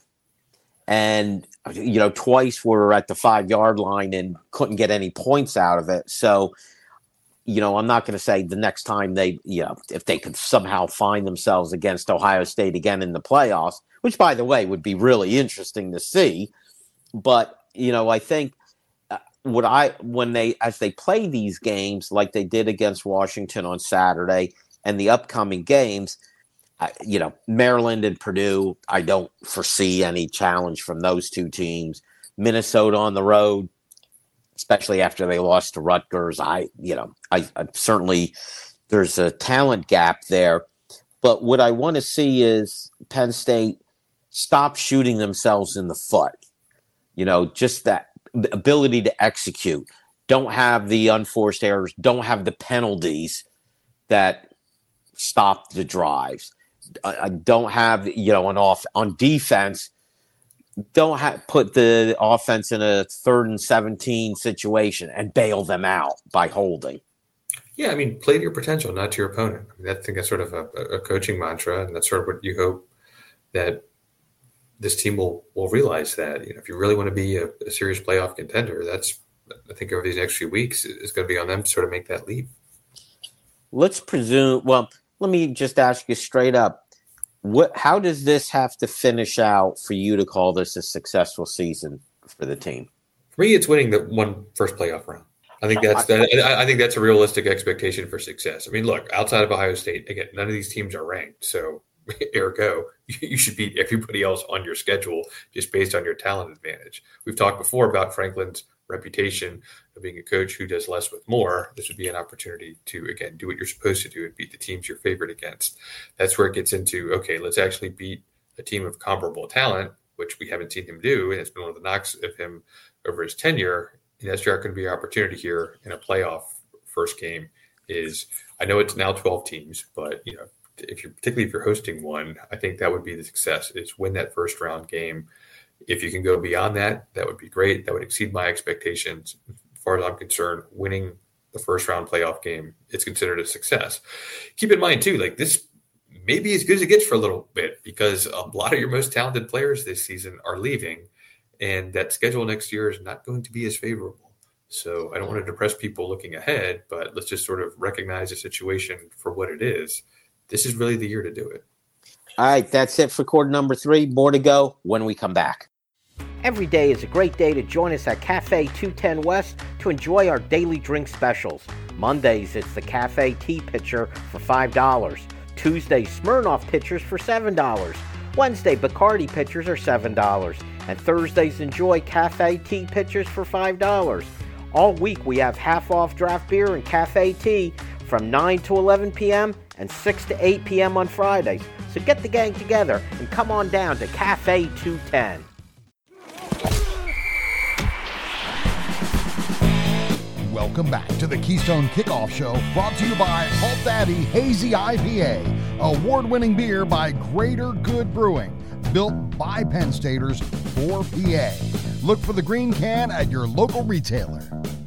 S2: And, you know, twice were at the five-yard line and couldn't get any points out of it. So, you know, I'm not going to say the next time they, you know, if they could somehow find themselves against Ohio State again in the playoffs, which, by the way, would be really interesting to see. But, you know, I think what I, when they, as they play these games like they did against Washington on Saturday and the upcoming games, I, you know, Maryland and Purdue, I don't foresee any challenge from those two teams. Minnesota on the road, especially after they lost to Rutgers, I, you know, I, I certainly there's a talent gap there. But what I want to see is Penn State stop shooting themselves in the foot. You know, just that ability to execute. Don't have the unforced errors. Don't have the penalties that stop the drives. I don't have, you know, an off on defense. Don't have put the offense in a third and seventeen situation and bail them out by holding.
S3: Yeah, I mean, play to your potential, not to your opponent. I, mean, I think that's sort of a, a coaching mantra, and that's sort of what you hope that this team will will realize. That, you know, if you really want to be a, a serious playoff contender, that's I think over these next few weeks is going to be on them to sort of make that leap.
S2: Let's presume. Well, let me just ask you straight up. What? How does this have to finish out for you to call this a successful season for the team?
S3: For me, it's winning the one first playoff round. I think that's that, I think that's a realistic expectation for success. I mean, look, outside of Ohio State, again, none of these teams are ranked, so ergo, you should beat everybody else on your schedule just based on your talent advantage. We've talked before about Franklin's reputation of being a coach who does less with more. This would be an opportunity to, again, do what you're supposed to do and beat the teams you're favored against. That's where it gets into, okay, let's actually beat a team of comparable talent, which we haven't seen him do. And it's been one of the knocks of him over his tenure. And that's going to be an opportunity here in a playoff first game is, I know it's now twelve teams, but, you know, if you're particularly if you're hosting one, I think that would be the success is win that first round game. If you can go beyond that, that would be great. That would exceed my expectations. As far as I'm concerned, winning the first round playoff game, it's considered a success. Keep in mind too, like this maybe as good as it gets for a little bit, because a lot of your most talented players this season are leaving, and that schedule next year is not going to be as favorable. So I don't want to depress people looking ahead, but let's just sort of recognize the situation for what it is. This is really the year to do it.
S2: All right, that's it for quarter number three. More to go when we come back.
S4: Every day is a great day to join us at Cafe two ten West to enjoy our daily drink specials. Mondays, it's the Cafe Tea Pitcher for five dollars. Tuesday, Smirnoff Pitchers for seven dollars. Wednesday, Bacardi Pitchers are seven dollars. And Thursdays, enjoy Cafe Tea Pitchers for five dollars. All week, we have half-off draft beer and cafe tea from nine to eleven p.m. and six to eight p.m. on Fridays. So get the gang together and come on down to Cafe two ten.
S1: Welcome back to the Keystone Kickoff Show, brought to you by Halt Daddy Hazy I P A, award-winning beer by Greater Good Brewing, built by Penn Staters for P A. Look for the green can at your local retailer.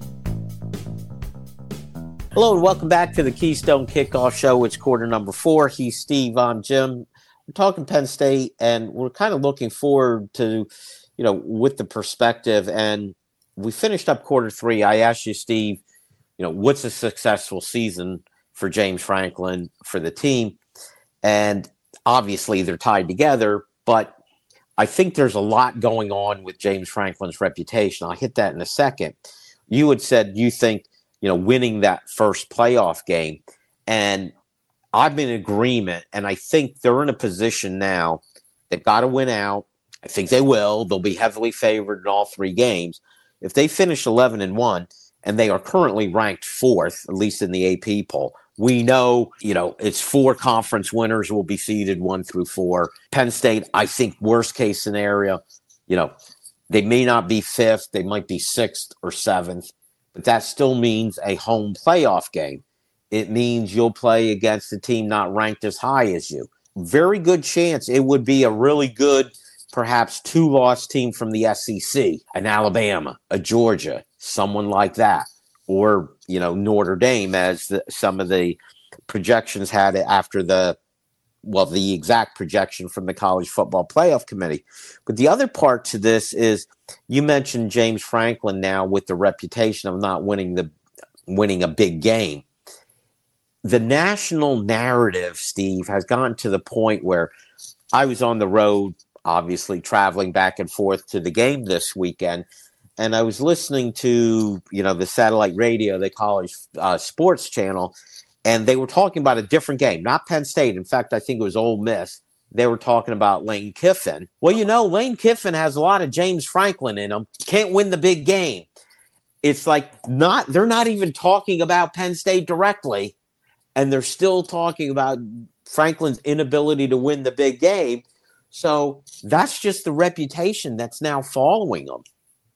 S2: Hello and welcome back to the Keystone Kickoff Show. It's quarter number four. He's Steve. I'm Jim. We're talking Penn State, and we're kind of looking forward to, you know, with the perspective. And we finished up quarter three. I asked you, Steve, you know, what's a successful season for James Franklin, for the team? And obviously they're tied together, but I think there's a lot going on with James Franklin's reputation. I'll hit that in a second. You had said you think, you know, winning that first playoff game, and I'm in agreement. And I think they're in a position now. They've got to win out. I think they will. They'll be heavily favored in all three games. If they finish eleven and one, and they are currently ranked fourth, at least in the A P poll, we know, you know, it's four conference winners will be seeded one through four. Penn State, I think worst case scenario, you know, they may not be fifth. They might be sixth or seventh, but that still means a home playoff game. It means you'll play against a team not ranked as high as you. Very good chance it would be a really good, perhaps two-loss team from the S E C, an Alabama, a Georgia, someone like that, or, you know, Notre Dame, as the, some of the projections had it after the, well, the exact projection from the College Football Playoff Committee. But the other part to this is, you mentioned James Franklin now with the reputation of not winning the winning a big game. The national narrative, Steve, has gotten to the point where I was on the road, obviously traveling back and forth to the game this weekend, and I was listening to, you know, the satellite radio, the college uh, sports channel, and they were talking about a different game, not Penn State. In fact, I think it was Ole Miss. They were talking about Lane Kiffin. Well, you know, Lane Kiffin has a lot of James Franklin in him. Can't win the big game. It's like not, they're not even talking about Penn State directly, and they're still talking about Franklin's inability to win the big game. So that's just the reputation that's now following him.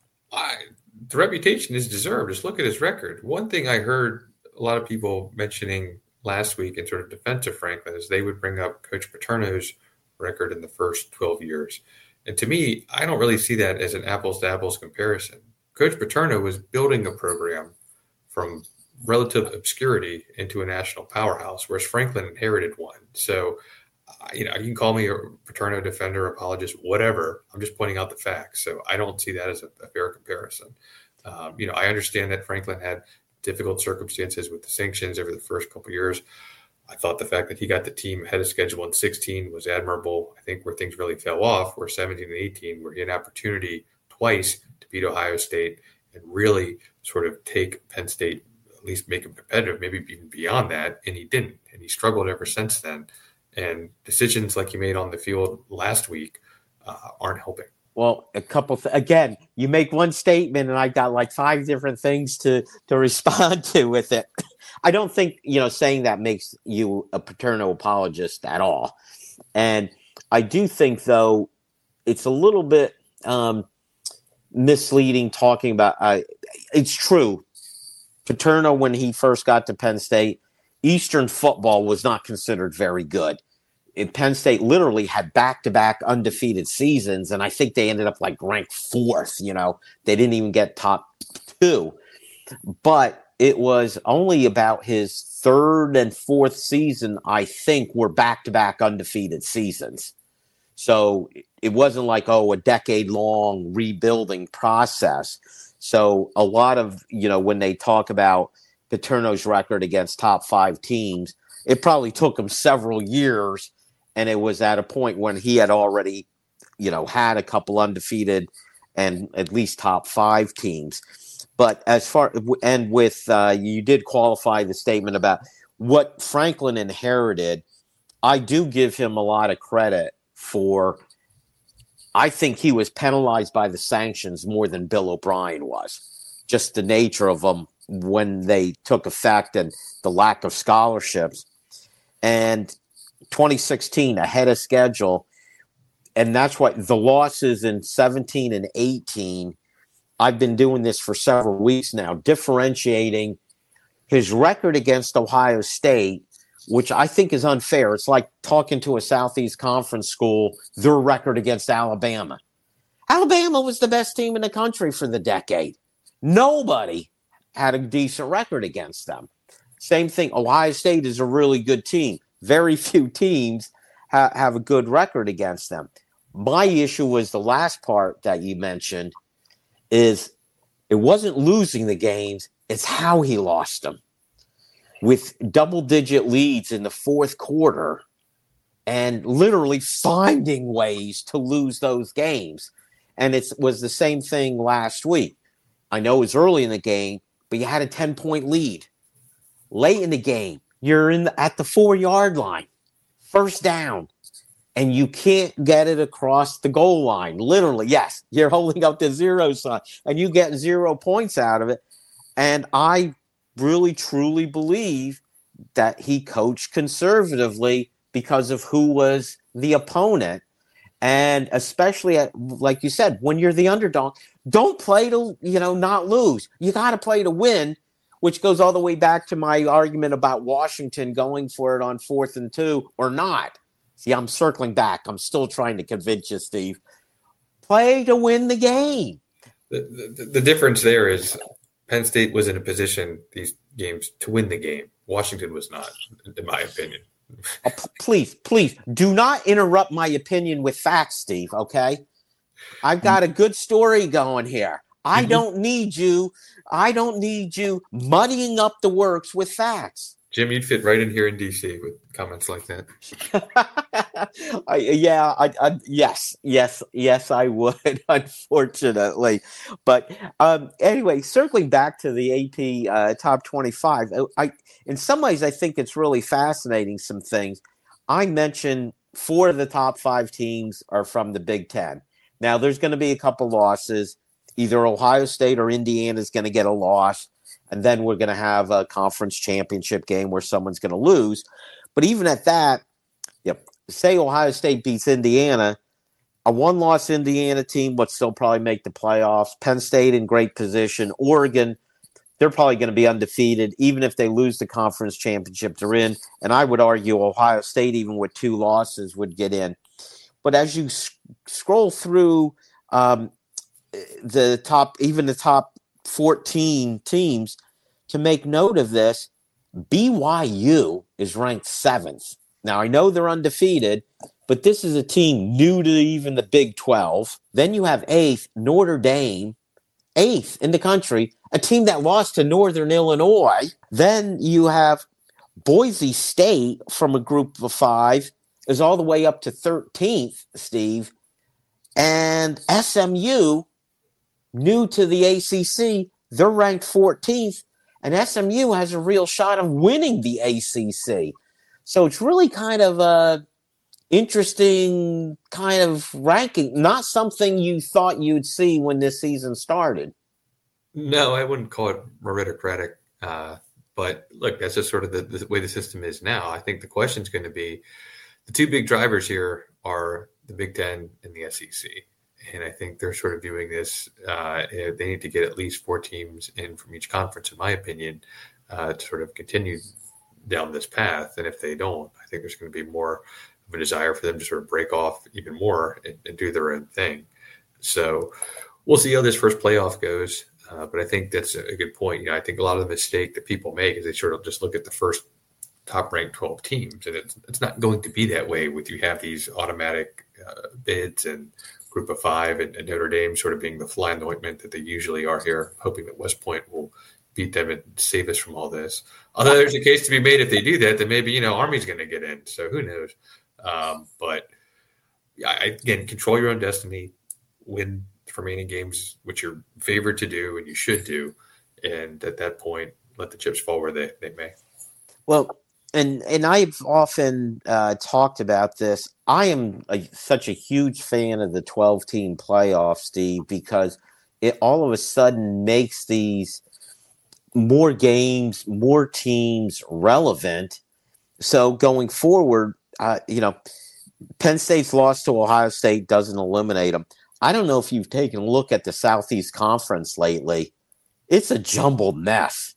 S3: I, the reputation is deserved. Just look at his record. One thing I heard a lot of people mentioning last week in sort of defense of Franklin is they would bring up Coach Paterno's record in the first twelve years. And to me, I don't really see that as an apples to apples comparison. Coach Paterno was building a program from relative obscurity into a national powerhouse, whereas Franklin inherited one. So, uh, you know, you can call me a Paterno defender, apologist, whatever. I'm just pointing out the facts. So I don't see that as a, a fair comparison. Um, you know, I understand that Franklin had difficult circumstances with the sanctions over the first couple of years. I thought the fact that he got the team ahead of schedule in sixteen was admirable. I think where things really fell off were seventeen and eighteen, where he had an opportunity twice to beat Ohio State and really sort of take Penn State, at least make him competitive, maybe even beyond that, and he didn't. And he struggled ever since then. And decisions like he made on the field last week uh, aren't helping.
S2: Well, a couple th- again, you make one statement, and I got like five different things to to respond to with it. I don't think, you know, saying that makes you a Paterno apologist at all. And I do think, though, it's a little bit um, misleading talking about. Uh, it's true. Paterno, when he first got to Penn State, Eastern football was not considered very good. It, Penn State literally had back-to-back undefeated seasons, and I think they ended up like ranked fourth. You know, they didn't even get top two. But it was only about his third and fourth season, I think, were back-to-back undefeated seasons. So it wasn't like, oh, a decade-long rebuilding process. So a lot of, you know, when they talk about Paterno's record against top five teams, it probably took him several years, and it was at a point when he had already, you know, had a couple undefeated and at least top five teams. But as far, and with, uh, you did qualify the statement about what Franklin inherited, I do give him a lot of credit for, I think he was penalized by the sanctions more than Bill O'Brien was. Just the nature of them when they took effect and the lack of scholarships. And twenty sixteen, ahead of schedule, and that's what the losses in seventeen and eighteen, I've been doing this for several weeks now, differentiating his record against Ohio State, which I think is unfair. It's like talking to a Southeast Conference school, their record against Alabama. Alabama was the best team in the country for the decade. Nobody had a decent record against them. Same thing, Ohio State is a really good team. Very few teams ha- have a good record against them. My issue was the last part that you mentioned is it wasn't losing the games, it's how he lost them. With double-digit leads in the fourth quarter and literally finding ways to lose those games. And it was the same thing last week. I know it was early in the game, but you had a ten-point lead. Late in the game, you're in the, at the four-yard line, first down, and you can't get it across the goal line. Literally, yes, you're holding up the zero sign, and you get zero points out of it. And I really, truly believe that he coached conservatively because of who was the opponent. And especially, at, like you said, when you're the underdog, don't play to, you know, not lose. You got to play to win, which goes all the way back to my argument about Washington going for it on fourth and two or not. See, I'm circling back. I'm still trying to convince you, Steve. Play to win the game.
S3: The, the, the difference there is Penn State was in a position, these games, to win the game. Washington was not, in my opinion.
S2: Oh, p- please, please, do not interrupt my opinion with facts, Steve, okay? I've got a good story going here. I
S3: Mm-hmm.
S2: don't need you. I don't need you muddying up the works with facts.
S3: Jim, you'd fit right in here in D C with comments like that.
S2: I, yeah, I, I, yes, yes, yes, I would, unfortunately. But um, anyway, circling back to the A P uh, Top twenty-five, I, in some ways, I think it's really fascinating, some things. I mentioned four of the top five teams are from the Big Ten. Now, there's going to be a couple losses. Either Ohio State or Indiana is going to get a loss. And then we're going to have a conference championship game where someone's going to lose. But even at that, yep, say Ohio State beats Indiana, a one-loss Indiana team would still probably make the playoffs. Penn State in great position. Oregon, they're probably going to be undefeated. Even if they lose the conference championship, they're in. And I would argue Ohio State, even with two losses, would get in. But as you sc- scroll through um, the top, even the top fourteen teams, to make note of this, B Y U is ranked seventh. Now, I know they're undefeated, but this is a team new to even the Big twelve. Then you have eighth, Notre Dame, eighth in the country, a team that lost to Northern Illinois. Then you have Boise State from a group of five is all the way up to thirteenth, Steve. And S M U, new to the A C C, they're ranked fourteenth, and S M U has a real shot of winning the A C C. So it's really kind of a interesting kind of ranking, not something you thought you'd see when this season started.
S3: No, I wouldn't call it meritocratic. Uh, but look, that's just sort of the, the way the system is now. I think the question is going to be, the two big drivers here are the Big Ten and the S E C. And I think they're sort of viewing this, uh, they need to get at least four teams in from each conference, in my opinion, uh, to sort of continue down this path. And if they don't, I think there's going to be more of a desire for them to sort of break off even more and, and do their own thing. So we'll see how this first playoff goes. Uh, but I think that's a good point. You know, I think a lot of the mistake that people make is they sort of just look at the first top-ranked twelve teams, and it's it's not going to be that way with you have these automatic uh, bids and group of five and, and Notre Dame sort of being the fly in the ointment that they usually are here, hoping that West Point will beat them and save us from all this. Although there's a case to be made if they do that, then maybe, you know, Army's going to get in. So who knows? Um, but I, again, control your own destiny, win the remaining games, which you're favored to do and you should do. And at that point, let the chips fall where they, they may.
S2: Well, and and I've often uh, talked about this. I am a, such a huge fan of the twelve-team playoff, Steve, because it all of a sudden makes these more games, more teams relevant. So going forward, uh, you know, Penn State's loss to Ohio State doesn't eliminate them. I don't know if you've taken a look at the Southeast Conference lately. It's a jumbled mess.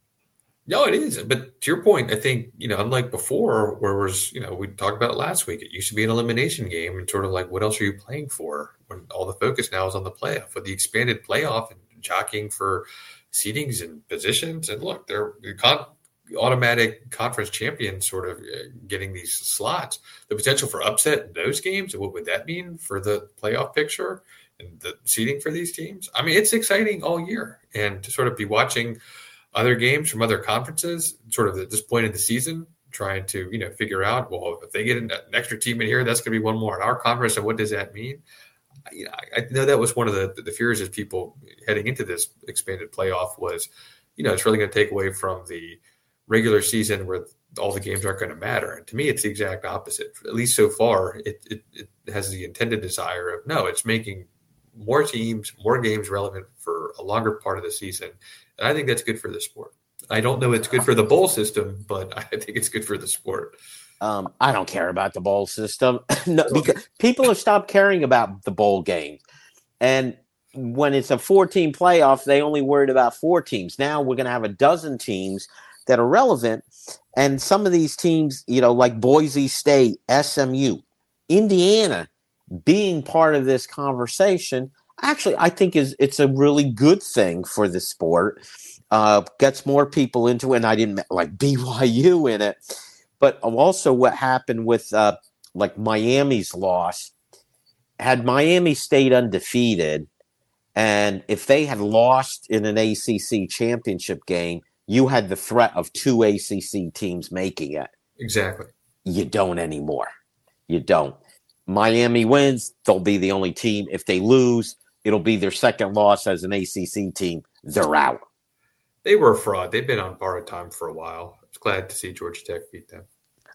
S3: No, it is. But to your point, I think, you know, unlike before where it was, you know, we talked about it last week, it used to be an elimination game and sort of like, what else are you playing for when all the focus now is on the playoff? With the expanded playoff and jockeying for seedings and positions. And look, they're con- automatic conference champions sort of uh, getting these slots. The potential for upset in those games, and what would that mean for the playoff picture and the seeding for these teams? I mean, it's exciting all year. And to sort of be watching other games from other conferences, sort of at this point in the season, trying to, you know, figure out, well, if they get an extra team in here, that's going to be one more in our conference. And what does that mean? You know, I, I know that was one of the, the fears as people heading into this expanded playoff was, you know, it's really going to take away from the regular season where all the games aren't going to matter. And to me, it's the exact opposite. At least so far, it, it, it has the intended desire of, no, it's making more teams, more games relevant for a longer part of the season. And I think that's good for the sport. I don't know it's good for the bowl system, but I think it's good for the sport.
S2: Um, I don't care about the bowl system. no, because people have stopped caring about the bowl games. And when it's a four-team playoff, they only worried about four teams. Now we're going to have a dozen teams that are relevant. And some of these teams, you know, like Boise State, S M U, Indiana, being part of this conversation, actually, I think is it's a really good thing for the sport. Uh, gets more people into it. And I didn't like B Y U in it. But also what happened with uh, like Miami's loss, had Miami stayed undefeated, and if they had lost in an A C C championship game, you had the threat of two A C C teams making it.
S3: Exactly.
S2: You don't anymore. You don't. Miami wins, they'll be the only team. If they lose, it'll be their second loss as an A C C team. They're out.
S3: They were a fraud. They've been on borrowed time for a while. I was glad to see Georgia Tech beat them.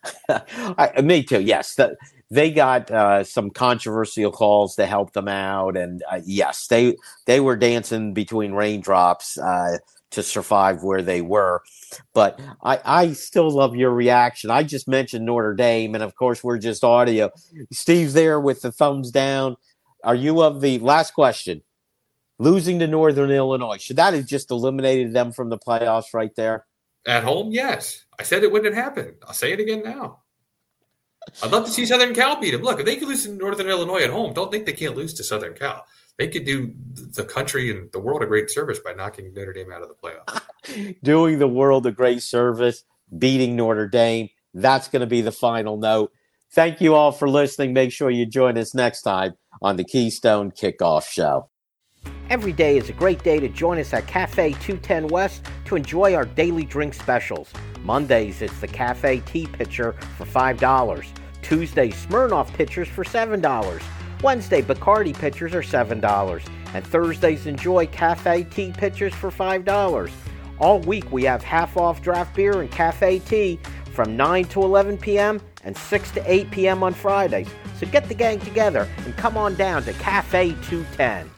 S2: I, me too. Yes, the, they got uh, some controversial calls to help them out, and uh, yes, they they were dancing between raindrops uh, to survive where they were. But I, I still love your reaction. I just mentioned Notre Dame, and of course, we're just audio. Steve's there with the thumbs down. Are you of the last question? Losing to Northern Illinois, should that have just eliminated them from the playoffs right there?
S3: At home, yes. I said it when it happened. I'll say it again now. I'd love to see Southern Cal beat them. Look, if they could lose to Northern Illinois at home, don't think they can't lose to Southern Cal. They could do the country and the world a great service by knocking Notre Dame out of the playoffs.
S2: Doing the world a great service, beating Notre Dame. That's going to be the final note. Thank you all for listening. Make sure you join us next time on the Keystone Kickoff Show.
S4: Every day is a great day to join us at Cafe two ten West to enjoy our daily drink specials. Mondays, it's the Cafe Tea Pitcher for five dollars. Tuesday, Smirnoff Pitchers for seven dollars. Wednesday, Bacardi Pitchers are seven dollars. And Thursdays, enjoy Cafe Tea Pitchers for five dollars. All week, we have half-off draft beer and cafe tea from nine to eleven p.m. and six to eight p.m. on Fridays. So get the gang together and come on down to Cafe two ten.